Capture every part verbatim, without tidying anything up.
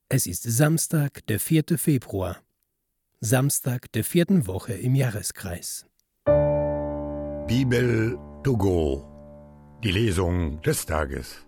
Es ist Samstag, der vierte Februar, Samstag der vierten Woche im Jahreskreis. Bibel to go, die Lesung des Tages.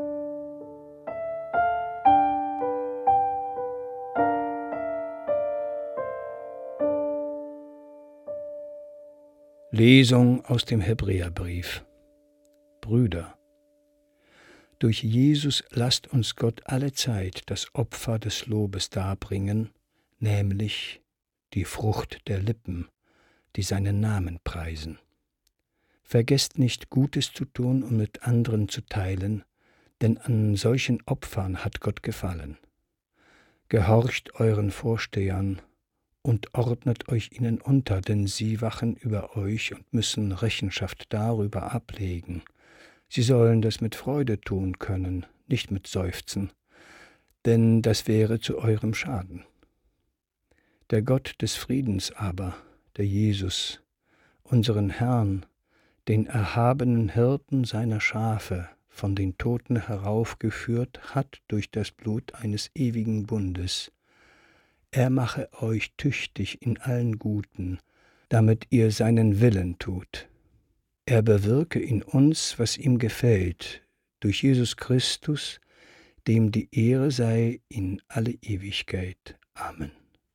Lesung aus dem Hebräerbrief. Brüder, durch Jesus lasst uns Gott allezeit das Opfer des Lobes darbringen, nämlich die Frucht der Lippen, die seinen Namen preisen. Vergesst nicht, Gutes zu tun und mit anderen zu teilen, denn an solchen Opfern hat Gott gefallen. Gehorcht euren Vorstehern und ordnet euch ihnen unter, denn sie wachen über euch und müssen Rechenschaft darüber ablegen. Sie sollen das mit Freude tun können, nicht mit Seufzen, denn das wäre zu eurem Schaden. Der Gott des Friedens aber, der Jesus, unseren Herrn, den erhabenen Hirten seiner Schafe, von den Toten heraufgeführt hat durch das Blut eines ewigen Bundes. Er mache euch tüchtig in allen Guten, damit ihr seinen Willen tut. Er bewirke in uns, was ihm gefällt, durch Jesus Christus, dem die Ehre sei in alle Ewigkeit. Amen.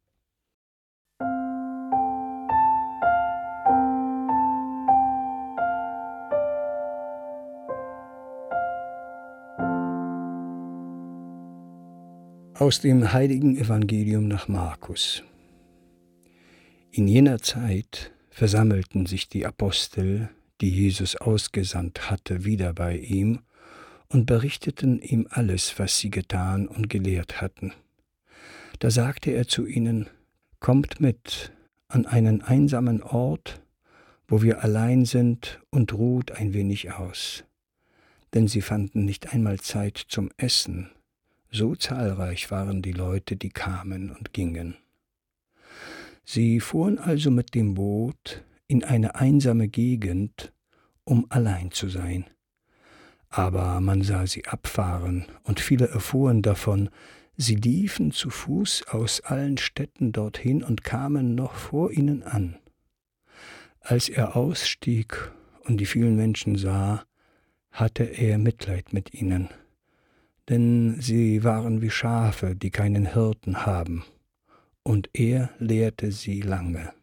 Aus dem heiligen Evangelium nach Markus. In jener Zeit versammelten sich die Apostel, die Jesus ausgesandt hatte, wieder bei ihm und berichteten ihm alles, was sie getan und gelehrt hatten. Da sagte er zu ihnen: Kommt mit an einen einsamen Ort, wo wir allein sind, und ruht ein wenig aus. Denn sie fanden nicht einmal Zeit zum Essen, so zahlreich waren die Leute, die kamen und gingen. Sie fuhren also mit dem Boot in eine einsame Gegend, um allein zu sein. Aber man sah sie abfahren, und viele erfuhren davon. Sie liefen zu Fuß aus allen Städten dorthin und kamen noch vor ihnen an. Als er ausstieg und die vielen Menschen sah, hatte er Mitleid mit ihnen, denn sie waren wie Schafe, die keinen Hirten haben, und er lehrte sie lange.